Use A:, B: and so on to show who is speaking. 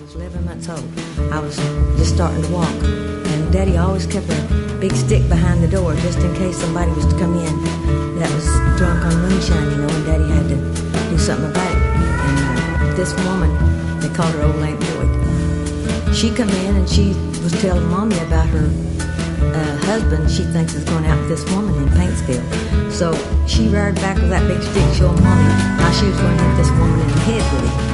A: was 11 months old. I was just starting to walk, and Daddy always kept a big stick behind the door just in case somebody was to come in that was drunk on moonshine, and Daddy had to do something about it. And this woman, they called her Old Aunt Joy. She come in and she was telling Mommy about her husband she thinks is going out with this woman in Paintsville. So she reared back with that big stick showing Mommy how she was going to hit this woman in the head with it.